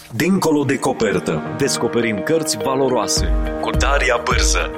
Dincolo de copertă. Descoperim cărți valoroase cu Daria Bârză.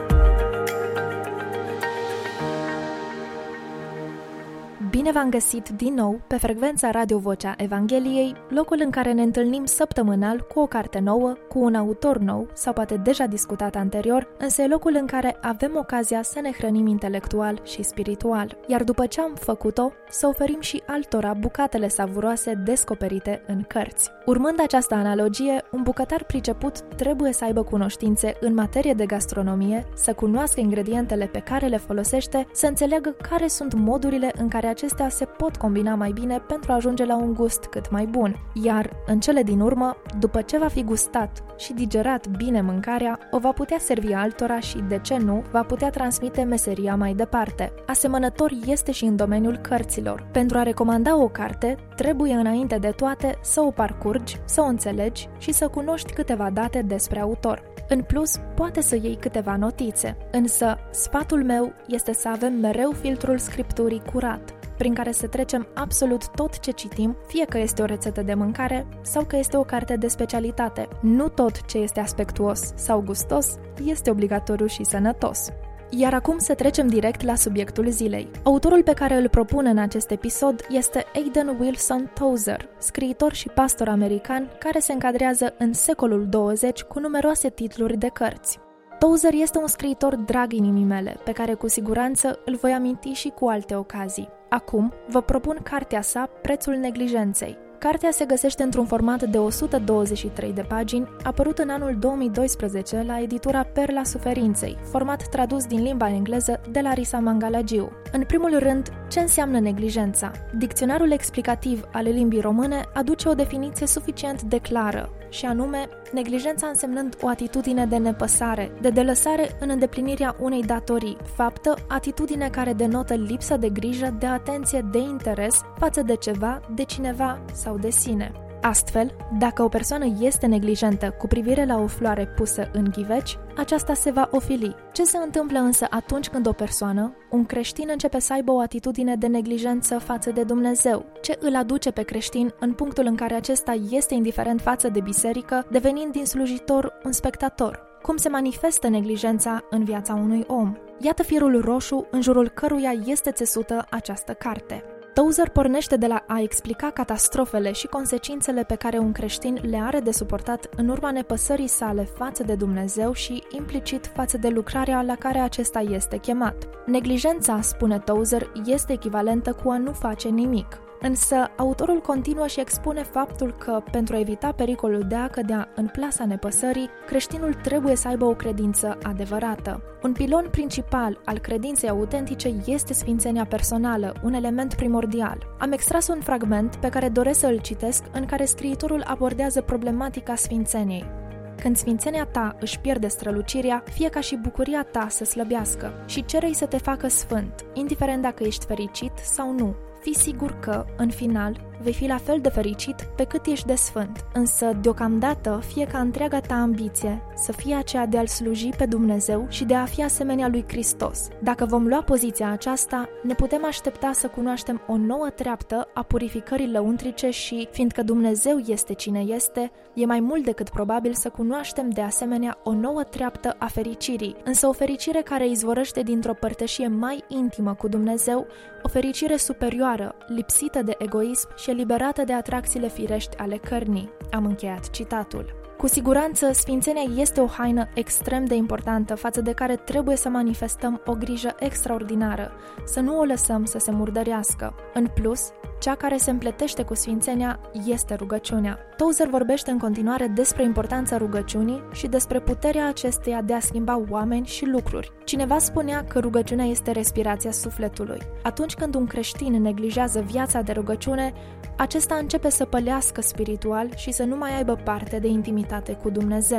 Bine v-am găsit din nou pe frecvența Radio Vocea Evangheliei, locul în care ne întâlnim săptămânal cu o carte nouă, cu un autor nou sau poate deja discutat anterior, însă e locul în care avem ocazia să ne hrănim intelectual și spiritual. Iar după ce am făcut-o, să oferim și altora bucatele savuroase descoperite în cărți. Urmând această analogie, un bucătar priceput trebuie să aibă cunoștințe în materie de gastronomie, să cunoască ingredientele pe care le folosește, să înțeleagă care sunt modurile în care acestea se pot combina mai bine pentru a ajunge la un gust cât mai bun. Iar, în cele din urmă, după ce va fi gustat și digerat bine mâncarea, o va putea servi altora și, de ce nu, va putea transmite meseria mai departe. Asemănător este și în domeniul cărților. Pentru a recomanda o carte, trebuie înainte de toate să o parcurgi, să o înțelegi și să cunoști câteva date despre autor. În plus, poate să iei câteva notițe, însă sfatul meu este să avem mereu filtrul scripturii curat, prin care să trecem absolut tot ce citim, fie că este o rețetă de mâncare sau că este o carte de specialitate. Nu tot ce este aspectuos sau gustos este obligatoriu și sănătos. Iar acum să trecem direct la subiectul zilei. Autorul pe care îl propun în acest episod este Aidan Wilson Tozer, scriitor și pastor american care se încadrează în secolul 20 cu numeroase titluri de cărți. Tozer este un scriitor drag inimii mele, pe care cu siguranță îl voi aminti și cu alte ocazii. Acum vă propun cartea sa Prețul neglijenței. Cartea se găsește într-un format de 123 de pagini, apărut în anul 2012 la editura Perla Suferinței, format tradus din limba engleză de Larisa Mangalagiu. În primul rând, ce înseamnă neglijența? Dicționarul explicativ al limbii române aduce o definiție suficient de clară, și anume, neglijența însemnând o atitudine de nepăsare, de delăsare în îndeplinirea unei datorii, faptă, atitudine care denotă lipsă de grijă, de atenție, de interes față de ceva, de cineva sau de sine. Astfel, dacă o persoană este neglijentă cu privire la o floare pusă în ghiveci, aceasta se va ofili. Ce se întâmplă însă atunci când o persoană, un creștin, începe să aibă o atitudine de neglijență față de Dumnezeu? Ce îl aduce pe creștin în punctul în care acesta este indiferent față de biserică, devenind din slujitor un spectator? Cum se manifestă neglijența în viața unui om? Iată firul roșu în jurul căruia este țesută această carte. Tozer pornește de la a explica catastrofele și consecințele pe care un creștin le are de suportat în urma nepăsării sale față de Dumnezeu și, implicit, față de lucrarea la care acesta este chemat. Neglijența, spune Tozer, este echivalentă cu a nu face nimic. Însă, autorul continuă și expune faptul că, pentru a evita pericolul de a cădea în plasa nepăsării, creștinul trebuie să aibă o credință adevărată. Un pilon principal al credinței autentice este sfințenia personală, un element primordial. Am extras un fragment pe care doresc să îl citesc, în care scriitorul abordează problematica sfințeniei. Când sfințenia ta își pierde strălucirea, fie ca și bucuria ta să slăbească și cere-i să te facă sfânt, indiferent dacă ești fericit sau nu. Fii sigur că, în final, vei fi la fel de fericit pe cât ești de sfânt, însă, deocamdată, fie ca întreaga ta ambiție să fie aceea de a-L sluji pe Dumnezeu și de a fi asemenea lui Hristos. Dacă vom lua poziția aceasta, ne putem aștepta să cunoaștem o nouă treaptă a purificării lăuntrice și, fiindcă Dumnezeu este cine este, e mai mult decât probabil să cunoaștem de asemenea o nouă treaptă a fericirii, însă o fericire care izvorăște dintr-o părtășie mai intimă cu Dumnezeu, o fericire superioară, lipsită de egoism și eliberată de atracțiile firești ale cărnii. Am încheiat citatul. Cu siguranță, sfințenia este o haină extrem de importantă față de care trebuie să manifestăm o grijă extraordinară, să nu o lăsăm să se murdărească. În plus, cea care se împletește cu sfințenia este rugăciunea. Tozer vorbește în continuare despre importanța rugăciunii și despre puterea acesteia de a schimba oameni și lucruri. Cineva spunea că rugăciunea este respirația sufletului. Atunci când un creștin neglijează viața de rugăciune, acesta începe să pălească spiritual și să nu mai aibă parte de intimitate cu Dumnezeu.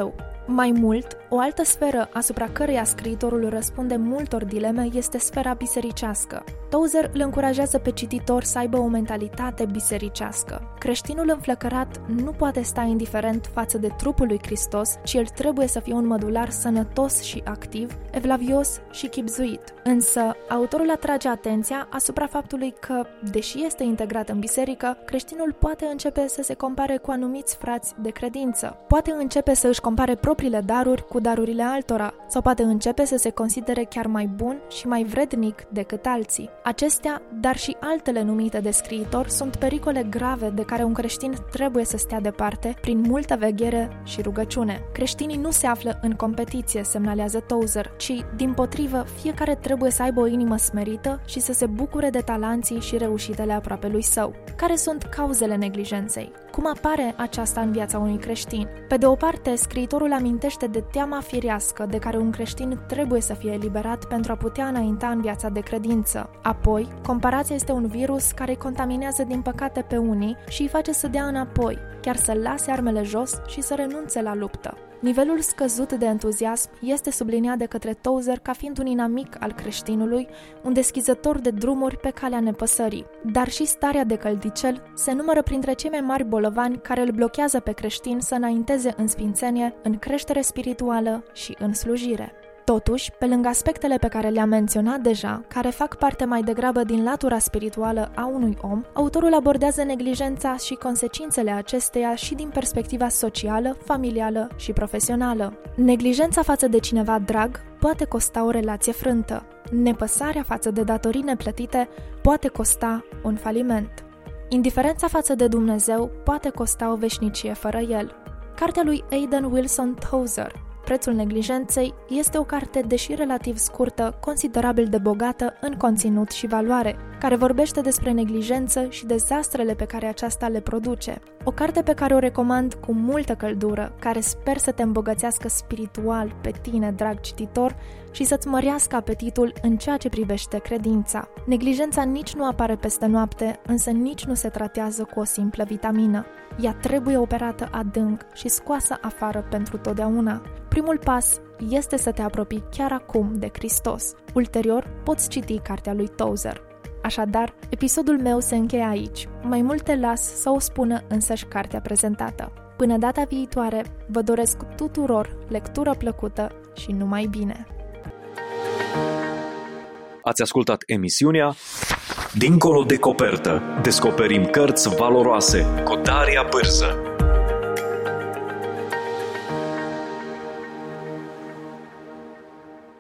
Mai mult, o altă sferă asupra căreia scriitorul răspunde multor dileme este sfera bisericească. Tozer îl încurajează pe cititor să aibă o mentalitate bisericească. Creștinul înflăcărat nu poate sta indiferent față de trupul lui Hristos, ci el trebuie să fie un mădular sănătos și activ, evlavios și chibzuit. Însă, autorul atrage atenția asupra faptului că, deși este integrat în biserică, creștinul poate începe să se compare cu anumiți frați de credință. Poate începe să își compare propriile daruri cu darurile altora, sau poate începe să se considere chiar mai bun și mai vrednic decât alții. Acestea, dar și altele numite de scriitor, sunt pericole grave de care un creștin trebuie să stea departe prin multă veghere și rugăciune. Creștinii nu se află în competiție, semnalează Tozer, ci, dimpotrivă, fiecare trebuie să aibă o inimă smerită și să se bucure de talanții și reușitele aproapelui său. Care sunt cauzele neglijenței? Cum apare aceasta în viața unui creștin? Pe de o parte, scriitorul amintește de teama firească de care un creștin trebuie să fie eliberat pentru a putea înainta în viața de credință. Apoi, comparația este un virus care îi contaminează din păcate pe unii și îi face să dea înapoi, chiar să lase armele jos și să renunțe la luptă. Nivelul scăzut de entuziasm este subliniat de către Tozer ca fiind un inamic al creștinului, un deschizător de drumuri pe calea nepăsării. Dar și starea de căldicel se numără printre cei mai mari bolovani care îl blochează pe creștin să înainteze în sfințenie, în creștere spirituală și în slujire. Totuși, pe lângă aspectele pe care le-am menționat deja, care fac parte mai degrabă din latura spirituală a unui om, autorul abordează neglijența și consecințele acesteia și din perspectiva socială, familială și profesională. Neglijența față de cineva drag poate costa o relație frântă. Nepăsarea față de datorii neplătite poate costa un faliment. Indiferența față de Dumnezeu poate costa o veșnicie fără El. Cartea lui Aidan Wilson Tozer, Prețul neglijenței, este o carte, deși relativ scurtă, considerabil de bogată în conținut și valoare, care vorbește despre neglijență și dezastrele pe care aceasta le produce. O carte pe care o recomand cu multă căldură, care sper să te îmbogățească spiritual pe tine, drag cititor, și să-ți mărească apetitul în ceea ce privește credința. Neglijența nici nu apare peste noapte, însă nici nu se tratează cu o simplă vitamină. Ea trebuie operată adânc și scoasă afară pentru totdeauna. Primul pas este să te apropii chiar acum de Hristos. Ulterior, poți citi cartea lui Tozer. Așadar, episodul meu se încheie aici. Mai mult te las să o spună însăși cartea prezentată. Până data viitoare, vă doresc tuturor lectură plăcută și numai bine! Ați ascultat emisiunea Dincolo de copertă. Descoperim cărți valoroase cu Daria Bârză.